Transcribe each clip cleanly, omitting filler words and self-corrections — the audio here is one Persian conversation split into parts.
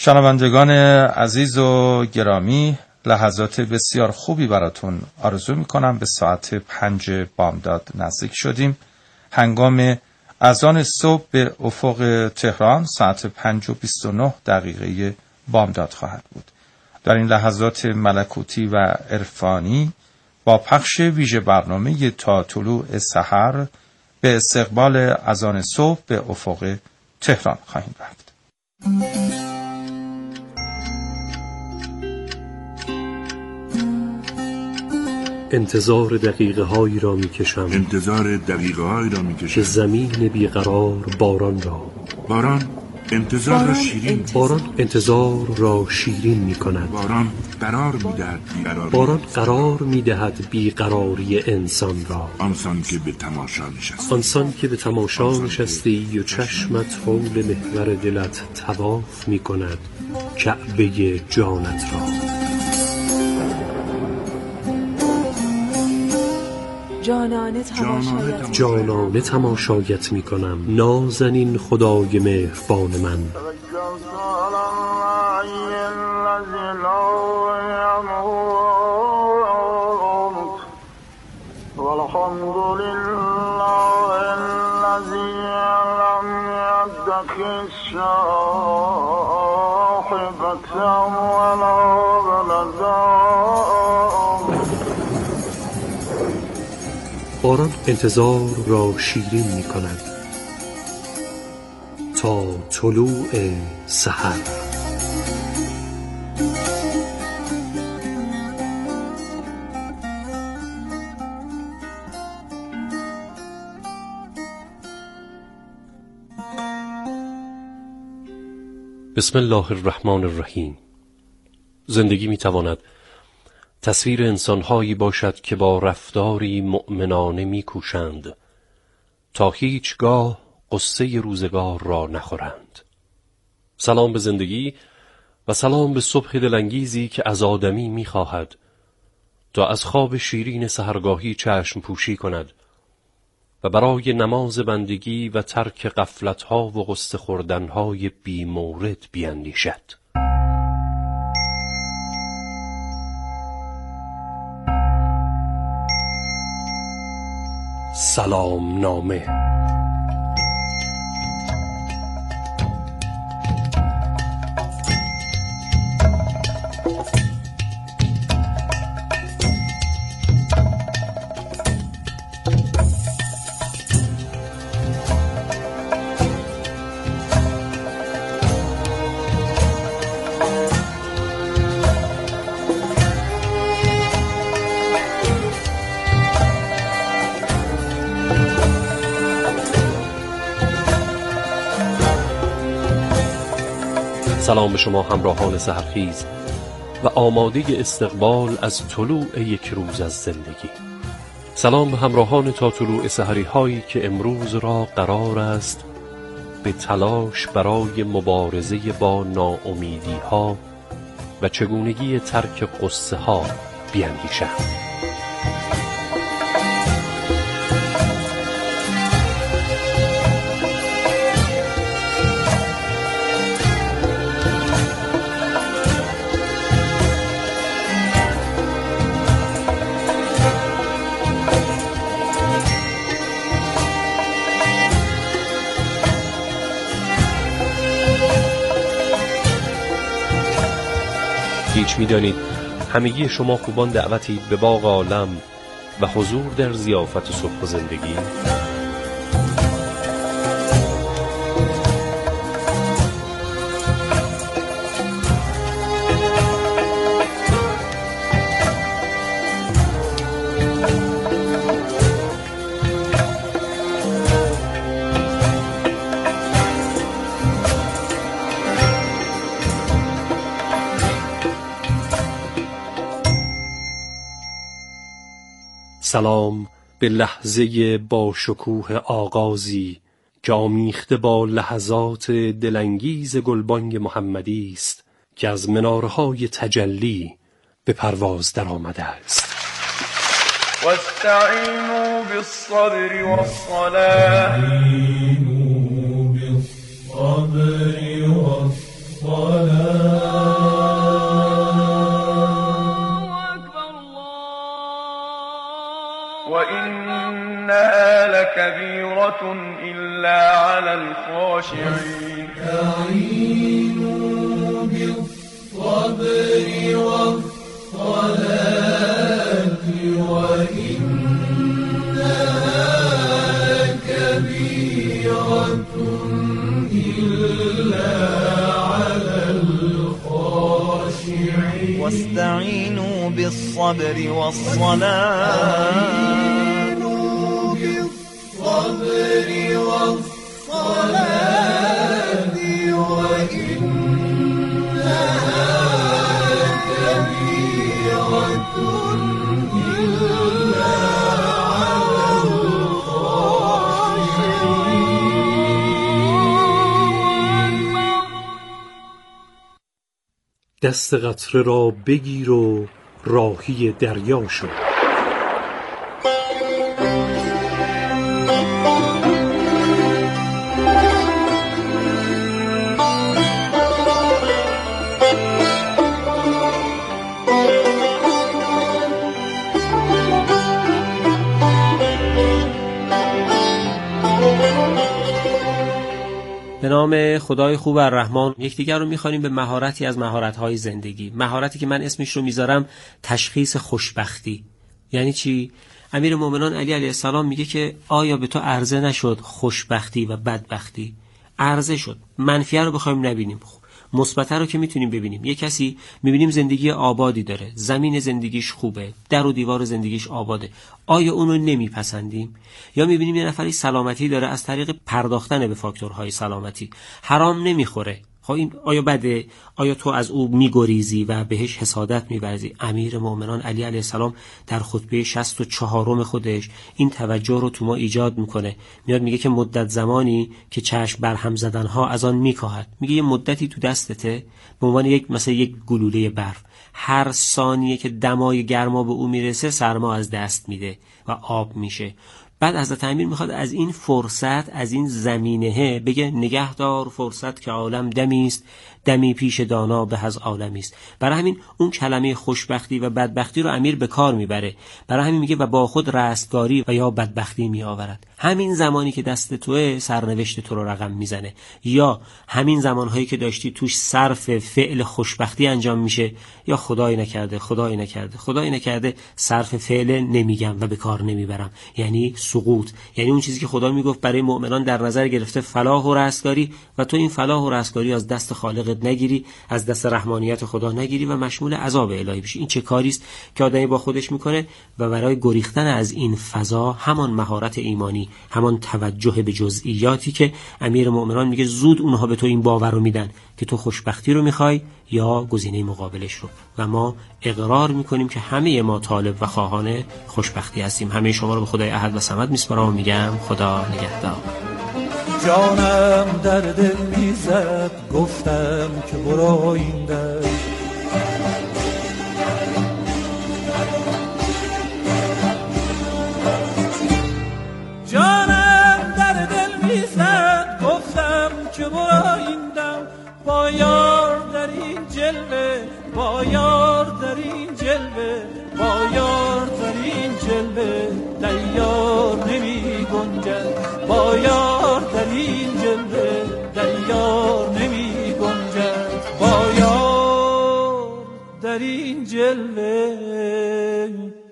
شنوندگان عزیز و گرامی، لحظات بسیار خوبی براتون آرزو میکنم. به ساعت 5 بامداد نزدیک شدیم. هنگام اذان صبح به افق تهران ساعت 5:29 بامداد خواهد بود. در این لحظات ملکوتی و عرفانی با پخش ویژه برنامه تا طلوع سحر به استقبال اذان صبح به افق تهران خواهیم رفت. انتظار دقیقه هایی را می کشم، که زمین بیقرار باران را، باران انتظار را شیرین می کند. باران قرار می دهد بیقراری انسان را. آنسان که به تماشا نشستی و چشمت حول محور دلت طواف می کند کعبه جانت را. جانانه تماشایت می کنم، نازنین خدای مهربان من. باران انتظار را شیرین می کند تا طلوع سحر. بسم الله الرحمن الرحیم. زندگی می تواند تصویر انسان‌هایی باشد که با رفتاری مؤمنانه می‌کوشند تا هیچگاه غصه روزگار را نخورند. سلام به زندگی و سلام به صبح دلانگیزی که از آدمی می‌خواهد تا از خواب شیرین سحرگاهی چشم پوشی کند و برای نماز بندگی و ترک غفلت‌ها و غصه خوردن‌های بی‌مورد بیندیشد. سلام نامه. سلام به شما همراهان سحرخیز و آماده استقبال از طلوع یک روز از زندگی. سلام به همراهان تا طلوع سحری هایی که امروز را قرار است به تلاش برای مبارزه با ناامیدی ها و چگونگی ترک غصه ها بیندیشند. هیچ می‌دانید همگی شما خوبان دعوتید به باغ عالم و حضور در ضیافت صبح و زندگی. سلام به لحظه با شکوه آغازی که آمیخته با لحظات دلانگیز گلبانگ محمدی است که از منارهای تجلی به پرواز در آمده است. واستعینوا بالصبر والصلاة وإنها لكبيرة إلا على الخاشعين استعينوا بالصبر والصلاة وإنها لكبيرة إلا على الخاشعين واستعينوا بالصبر والصلاة بالصبر والصلاة وإنها لكبيرة إلا على الخاشعين. دست قطره را بگیر و راهی دریا شو. به نام خدای خوب الرحمن. یکدیگر رو می‌خوانیم به مهارتی از مهارت‌های زندگی. مهارتی که من اسمش رو میذارم تشخیص خوشبختی. یعنی چی؟ امیرالمومنین علی علیه السلام میگه که آیا به تو عرضه نشد خوشبختی و بدبختی؟ عرضه شد. منفیه رو بخوایم نبینیم، مثبته رو که میتونیم ببینیم. یه کسی میبینیم زندگی آبادی داره، زمین زندگیش خوبه، در و دیوار زندگیش آباده، آیا اونو نمیپسندیم؟ یا میبینیم یه نفری سلامتی داره، از طریق پرداختن به فاکتورهای سلامتی حرام نمیخوره، خب این آیا بده؟ آیا تو از او میگریزی و بهش حسادت می‌ورزی؟ امیر مومنان علی علیه السلام در خطبه 64 خودش این توجه رو تو ما ایجاد میکنه. میاد میگه که مدت زمانی که چشم برهم زدنها از آن میکاهد. میگه یه مدتی تو دستته به عنوان یک گلوله برف، هر ثانیه که دمای گرما به او میرسه سرما از دست میده و آب میشه. بعد حضرت امیر میخواد از این فرصت، از این زمینه بگه نگهدار فرصت که عالم دمی است، دمی پیش دانا به از عالمی است. برای همین اون کلمه خوشبختی و بدبختی رو امیر به کار میبره. برای همین میگه و با خود رستگاری و یا بدبختی میآورد. همین زمانی که دست توه سرنوشت تو رو رقم میزنه، یا همین زمانهایی که داشتی توش صرف فعل خوشبختی انجام میشه، یا خدای نکرده صرف فعل نمیگم و به کار نمیبرم، یعنی سقوط. یعنی اون چیزی که خدا میگفت برای مؤمنان در نظر گرفته فلاح و رستگاری، و تو این فلاح و رستگاری از دست خالقت نگیری، از دست رحمانیت خدا نگیری و مشمول عذاب الهی بشی. این چه کاری است که آدمی با خودش میکنه؟ و برای گریختن از این فضا همان مهارت ایمانی، همان توجه به جزئیاتی که امیر مؤمنان میگه زود اونها به تو این باور رو میدن که تو خوشبختی رو میخوای یا گزینه مقابلش رو. و ما اقرار میکنیم که همه ما طالب و خواهان خوشبختی هستیم. همه شما رو به خدای احد و صمد میسپارم و میگم خدا نگهدار. جانم در دل میزد، گفتم که برو این در. جانم در دل میزد، گفتم که برو این دم، با یار در این جلوه، با یار در این جلوه، با یار در این جلوه، دیار نمی گنجد، با یار در این جلوه، دیار نمی گنجد، با یار در این جلوه،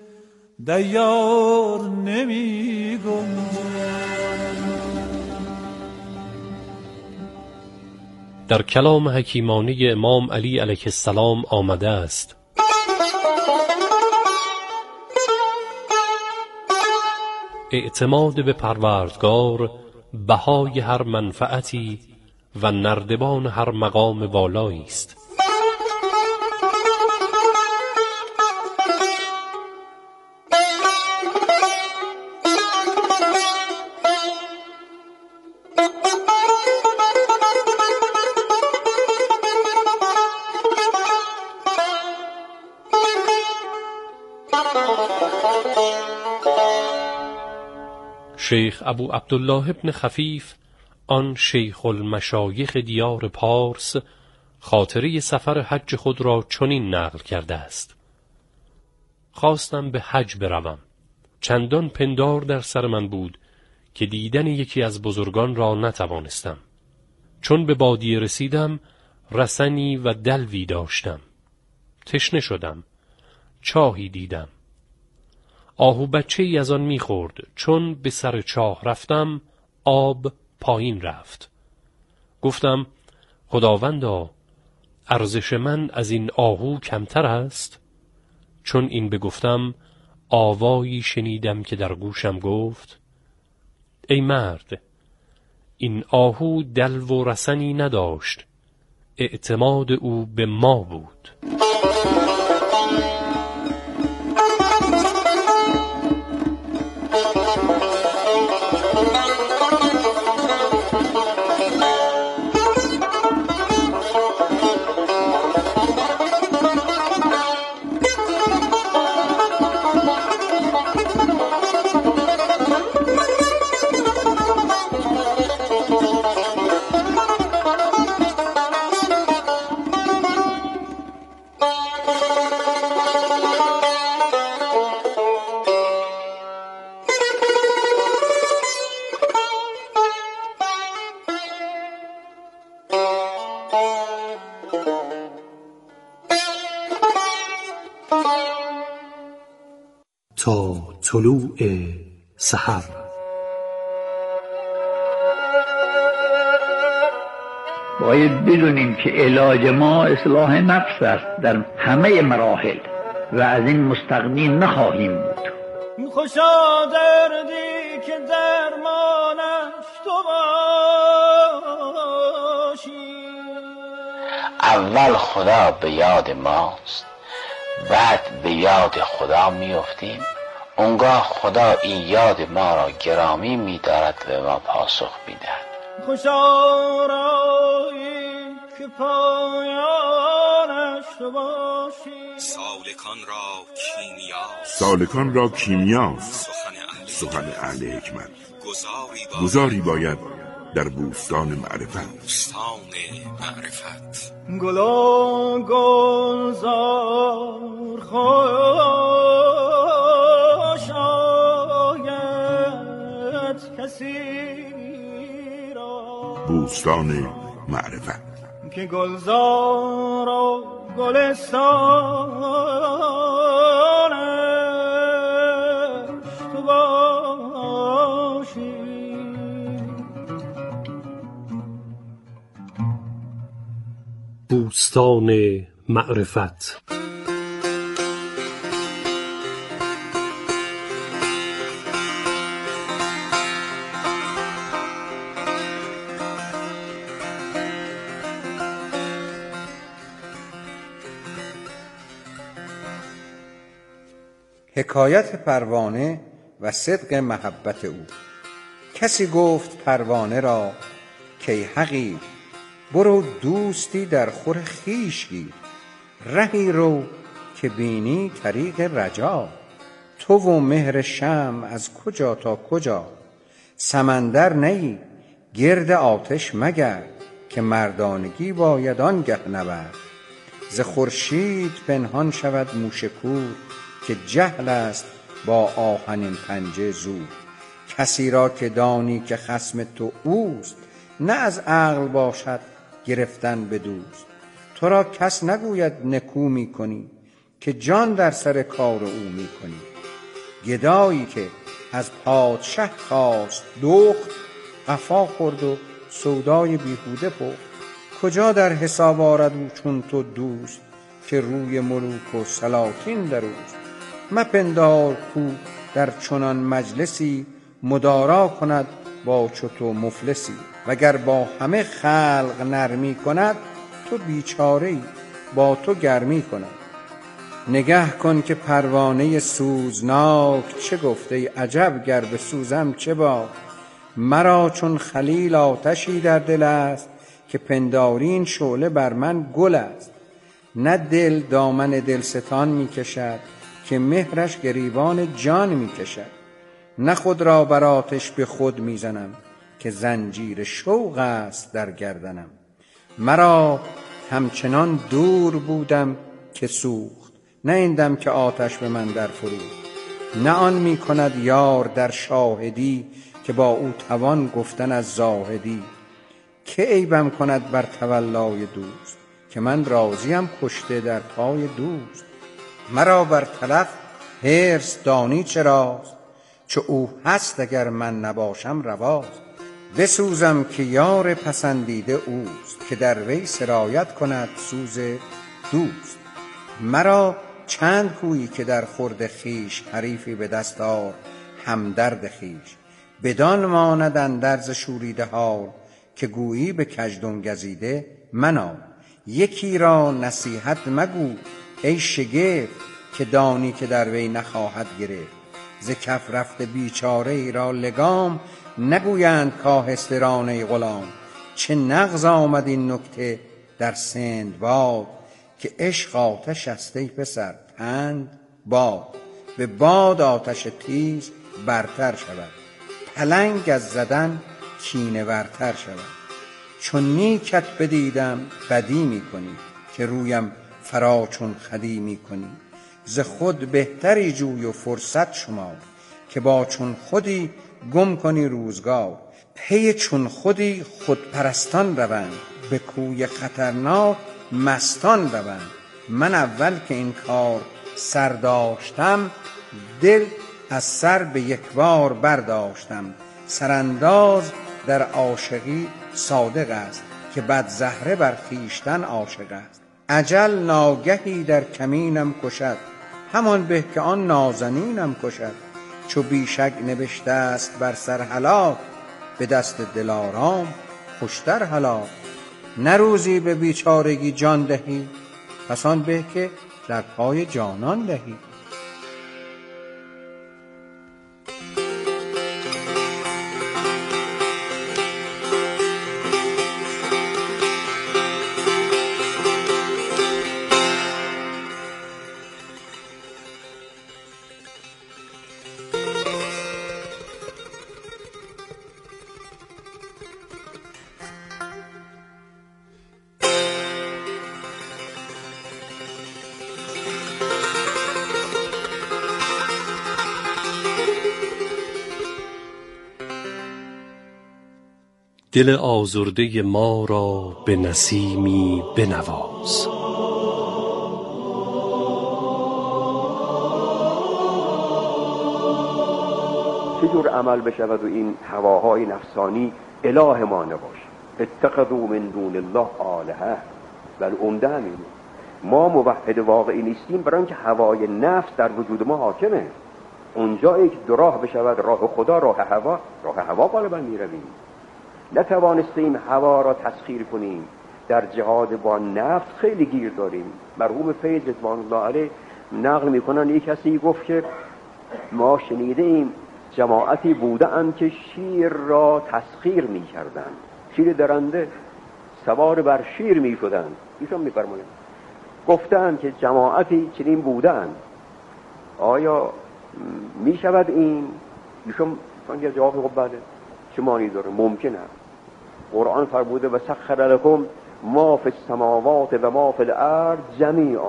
دیار نمی گنجد. در کلام حکیمانه امام علی علیه السلام آمده است: اعتماد به پروردگار بهای هر منفعتی و نردبان هر مقام والایی است. شیخ ابو عبدالله ابن خفیف، آن شیخ المشایخ دیار پارس، خاطره سفر حج خود را چنین نقل کرده است: خواستم به حج بروم. چندان پندار در سر من بود که دیدن یکی از بزرگان را نتوانستم. چون به بادیه رسیدم رسنی و دلوی داشتم. تشنه شدم. چاهی دیدم. آهو بچه ای از آن می‌خورد. چون به سر چاه رفتم آب پایین رفت. گفتم خداوندا، ارزش من از این آهو کمتر است؟ چون این بگفتم آوایی شنیدم که در گوشم گفت: ای مرد، این آهو دلو و رسنی نداشت، اعتماد او به ما بود. تا طلوع سحر. باید بدونیم که علاج ما اصلاح نفس است در همه مراحل و از این مستغنی نخواهیم بود. خوشا دردی که درمانش تو باشی. اول خدا به یاد ماست، بعد به یاد خدا میافتیم. اونگاه خدا این یاد ما را گرامی می‌دارد و به ما پاسخ می‌دهد. خوشا رایی که پایانش تو باشی. سالکان را کیمیاست سخن اهل حکمت. گذاری باید در بوستان معرفت. گلا گلزار خوش آید کسی را. بوستان معرفت که گلزار و گلستانش تو باشی. بوستان معرفت. حکایت پروانه و صدق محبت او. کسی گفت پروانه را که حقیر، برو دوستی در خور خویش گیر. رهی رو که بینی طریق رجا، تو و مهر شمع از کجا تا کجا. سمندر نی گرد آتش مگرد، که مردانگی باید آنگه نبرد. ز خورشید پنهان شود موش کور، که جهل است با آهنین پنجه زور. کسی را که دانی که خصم تو اوست، نه از عقل باشد گرفتن به دوست. تو را کس نگوید نکو می کنی، که جان در سر کار او می کنی. گدایی که از پادشه خواست دخت، قفا خورد و سودای بیهوده پخت. کجا در حساب آرد او چون تو دوست، که روی ملوک و سلاطین در اوست. مپندار کو در چنان مجلسی، مدارا کند با چو تو مفلسی. وگر با همه خلق نرمی کند، تو بیچاره‌ای با تو گرمی کند. نگه کن که پروانه سوزناک، چه گفته عجب گر بسوزم چه باک. مرا چون خلیل آتشی در دل است، که پندارین شعله بر من گل است. نه دل دامن دلستان می کشد، که مهرش گریبان جان می کشد. نه خود را بر آتش به خود می زنم، که زنجیر شوق است در گردنم. مرا همچنان دور بودم که سوخت، نه این دم که آتش به من در فروخت. نه آن می کند یار در شاهدی، که با او توان گفتن از زاهدی. که عیبم کند بر تولای دوست، که من راضیم کشته در پای دوست. مرا بر تلف حرص دانی چراست، چو او هست اگر من نباشم رواست. بسوزم که یار پسندیده اوست، که در وی سرایت کند سوز دوست. مرا چند گویی که در خورد خویش، حریفی به دست آر همدرد خویش. بدان ماند اندرز شوریده حال، که گویی به کژدم گزیده منال. یکی را نصیحت مگو ای شگفت، که دانی که در وی نخواهد گرفت. ز کف رفته بیچاره ای را لگام، نگویند کاهسته ران ای غلام. چه نغز آمد این نکته در سندباد، که عشق آتش است ای پسر پند باد. به باد آتش تیز برتر شود، پلنگ از زدن کینه ورتر شود. چون نیکت بدیدم بدی می کنی، که رویم فرا چون خدی می کنی. ز خود بهتری جوی و فرصت شمار، که با چون خودی گم کنی روزگار. پی چون خودی خودپرستان روند، به کوی خطرناک مستان روند. من اول که این کار سر داشتم، دل از سر به یک بار برداشتم. سرانداز در عاشقی صادق است، که بد زهره بر خویشتن عاشق است. اجل ناگهی در کمینم کشد، همان به که آن نازنینم کشد. چو بیشک نبشته است بر سر هلاک، به دست دلارام خوشتر هلاک. نه روزی به بیچارگی جان دهی، پس آن به که در پای جانان دهی. دل آزرده ما را به نسیمی بنواز. چه جور عمل بشود و این هواهای نفسانی اله ما نباشه. اتخذوا من دون الله آلهه. ولی عمده همینه، ما موحد واقعی نیستیم برای اینکه هوای نفس در وجود ما حاکمه. اونجایی که دو راه بشود، راه خدا، راه هوا غالبا میرویم. نتوانستیم هوا را تسخیر کنیم. در جهاد با نفس خیلی گیر داریم. مرحوم فیض رضوان الله علیه نقل میکنن یک کسی گفت که ما شنیده ایم جماعتی بودند که شیر را تسخیر میکردند. شیر درنده سوار بر شیر میشدند. ایشون میفرمایند گفتند که جماعتی چنین بودند، آیا میشود این؟ ایشون یه جواب گفت بله، چه معنی داره؟ ممکنه. قرآن فرموده و سخر لکم ما فی السماوات و ما فی الارض جمیعا.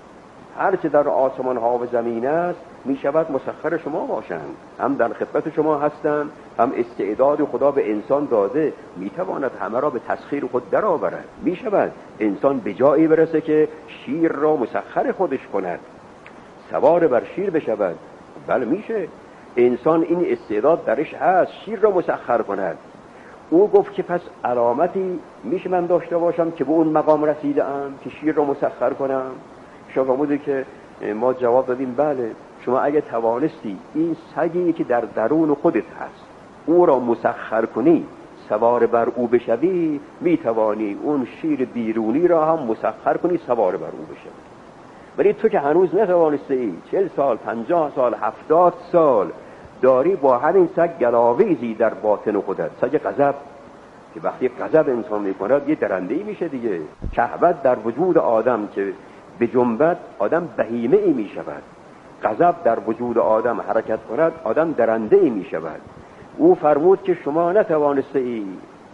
هر چه در آسمان ها و زمین است می شود مسخر شما باشند. هم در خدمت شما هستند، هم استعداد خدا به انسان داده، می تواند همه را به تسخیر خود در آورد. می شود انسان به جایی برسه که شیر را مسخر خودش کند، سوار بر شیر بشود. بله میشه، انسان این استعداد درش هست شیر را مسخر کند. او گفت که پس علامتی میشه من داشته باشم که به اون مقام رسیدم که شیر را مسخر کنم؟ شما بوده که ما جواب دادیم بله، شما اگه توانستی این سگی که در درون خودت هست او را مسخر کنی، سوار بر او بشوی، میتوانی اون شیر بیرونی را هم مسخر کنی، سوار بر او بشوی. ولی تو که هنوز نتوانستی، 40 سال 50 سال 70 سال داری با همین سگ گلاویزی در باطن خودت. سگ غضب که وقتی غضب انسان میکند یه درنده‌ای میشه دیگه. شهوت در وجود آدم که به جنبت آدم بهیمه ای میشود. غضب در وجود آدم حرکت کند آدم درنده ای میشود. او فرمود که شما نتوانسته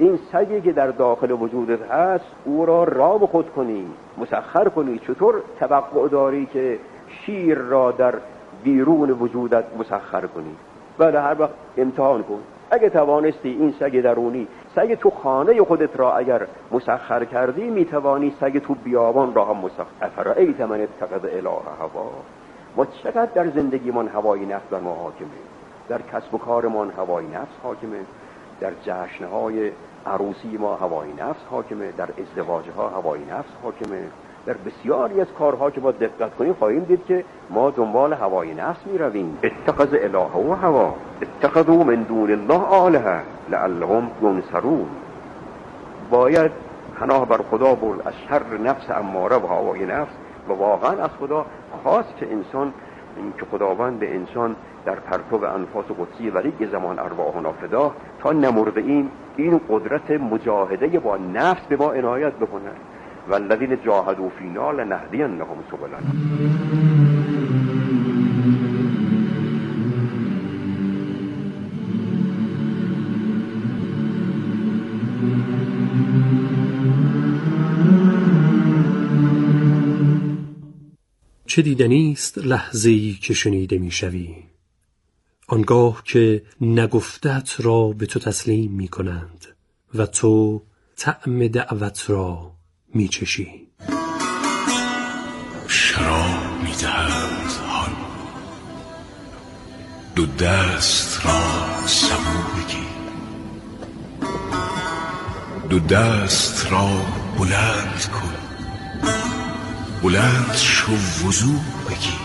این سگی که در داخل وجودت هست او را رام خود کنی، مسخر کنی. چطور توقع داری که شیر را در بیرون وجودت مسخر کنی؟ بله، هر وقت امتحان کن. اگه توانستی این سگ درونی، سگ تو خانه خودت را اگر مسخر کردی، میتوانی سگ تو بیابان را هم مسخر. افرأیت من اتخذ اله هواه. ما چقدر در زندگیمان هوای نفس بر ما حاکمه، در کسب و کارمان هوای نفس حاکمه، در جشنهای عروسی ما هوای نفس حاکمه، در ازدواجها هوای نفس حاکمه، در بسیاری از کارها که ما دقت کنیم خواهیم دید که ما دنبال هوای نفس می رویم. اتخذ اله و هوا، اتخذوا من دون الله آلهه لعلهم ینصرون. باید پناه بر خدا برد از شر نفس اماره و هوای نفس، و واقعا از خدا خواست که انسان، که خداوند به انسان در پرتو انفاس قدسی ولی زمان ارواحنا فدا تا نمرده این قدرت مجاهده با نفس به ما عنایت بکنه. والذین جاهدوا فینا لنهدینهم سبلنا. چه دیدنیست لحظه‌ای که شنیده میشوی، آنگاه که نگفتت را به تو تسلیم می کنند و تو طعم دعوت را می چشی. شراب می دهند آن، دو دست را سبو بگیر، دو دست را بلند کن، بلند شو وضو بگیر.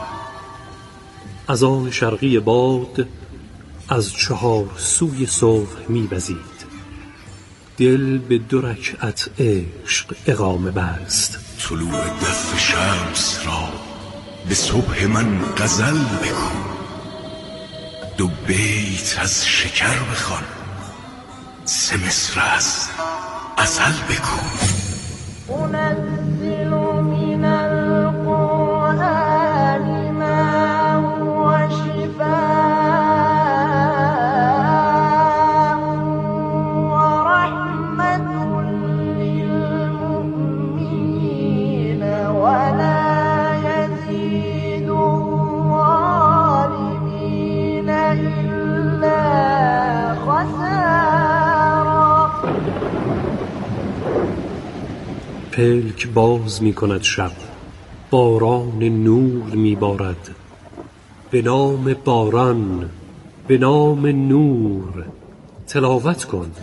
اذان شرقی باد از چهار سوی صبح می‌وزید. دل به 2 رکعت عشق اقامه بست. طلوع دف شمس را به صبح من غزل بکن، 2 بیت از شکر بخوان، 3 مصرع از عسل بکن. انزل من القرآن ما هو شفاء ورحمة للمؤمنين ولا يزيد الظالمين إلا خسارا. پلک باز می کند شب، باران نور می بارد. به نام باران، به نام نور تلاوت کن.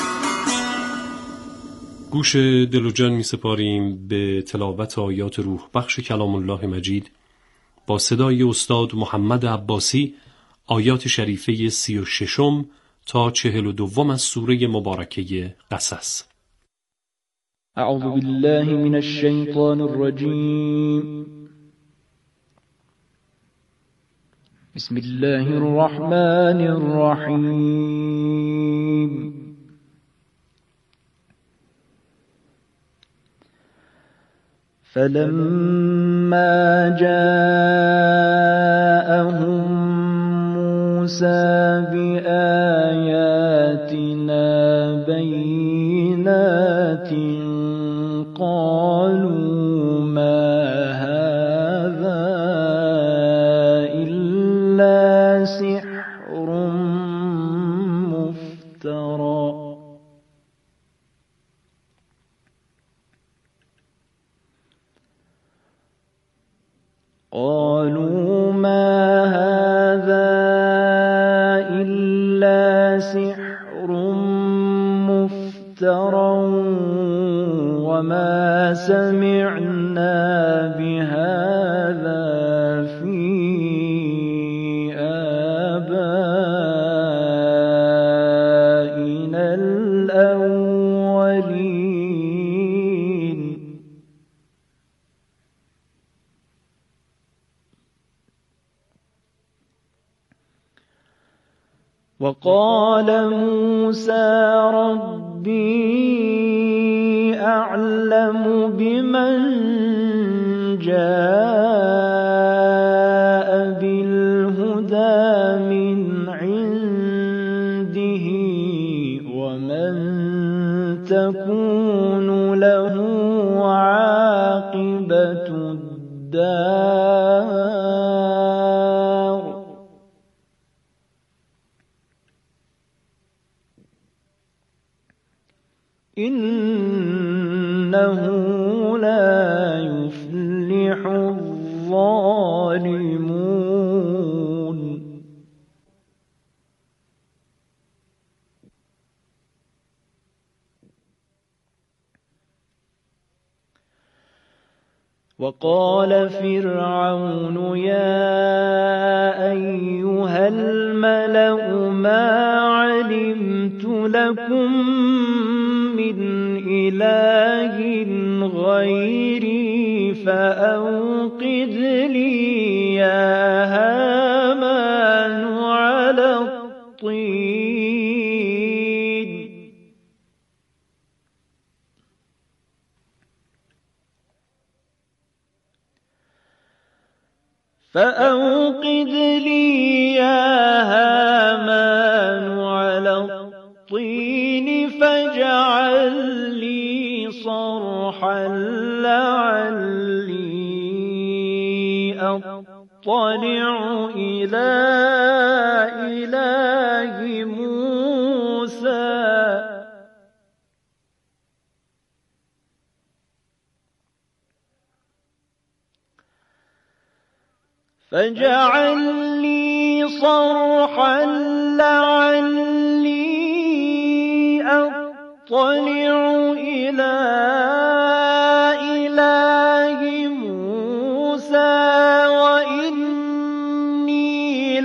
گوش دل و جان می سپاریم به تلاوت آیات روح بخش کلام الله مجید با صدای استاد محمد عباسی، آیات شریفه 36 تا 42 از سوره مبارکه قصص. اعوذ بالله من الشیطان الرجیم. بسم الله الرحمن الرحیم. فلما جاءهم موسى بآياتنا بينات قالوا ما هذا إلا سحر مفترى. قالوا ما هذا إلا سحر مفترى وما سمعنا بهذا في آبائنا الأولين. وقال موسى ربي أعلم بمن جاء بالهدى من عنده ومن إنه لا يفلح الظالمون. وقال فرعون يا أيها الملأ ما علمت لكم من إله غيري فأوقد لي يا هامان على الطين فأوقد لي يا هامان على الطين فاجعل لي صرحا لعلي أطلع إلى إله موسى فاجعل لي صرحا لعلي أطلع إلى إله موسى وإني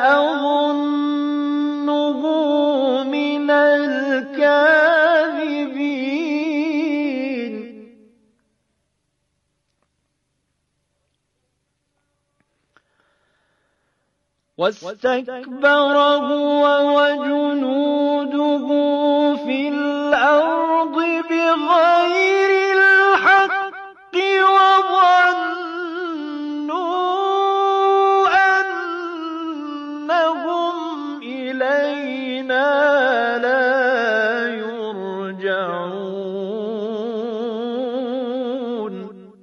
لأظنه من الكاذبين. واستكبر هو وجنوده في الأرض بغير الحق وظنوا أنهم إلينا لا يرجعون.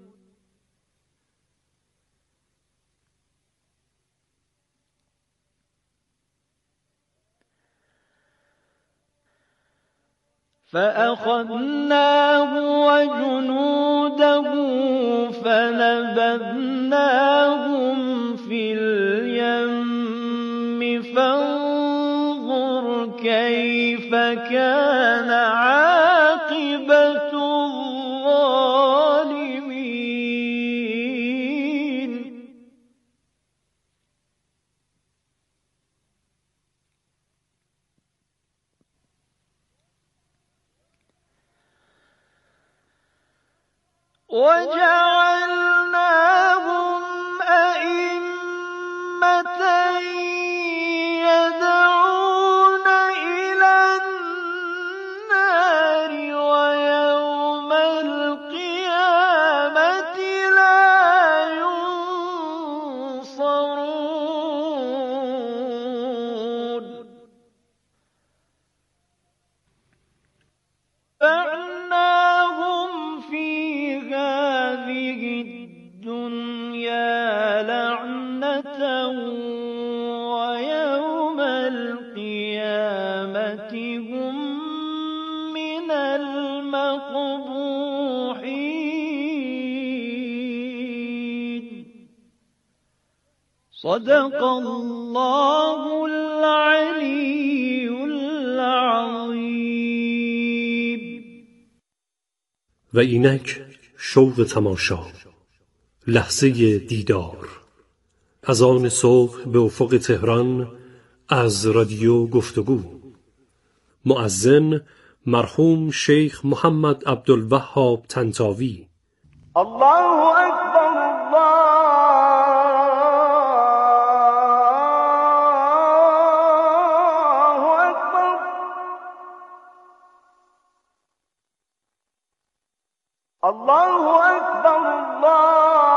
فأخذناه وجنوده فنبذناهم في اليم فانظر كيف كان عاقبة الظالمين. وجعلناهم أئمة يدعون إلى النار ويوم القيامة لا ينصرون. فعناهم في هذه الدنيا لعنة ويوم القيامة هم من المقبوحين. صدق الله العلي العظيم. و اینک شوق تماشا، لحظه دیدار، از آن صبح به افق تهران، از رادیو گفتگو. مؤذن مرحوم شیخ محمد عبدالوهاب طنطاوی. الله اکبر الله اکبر. الله اکبر الله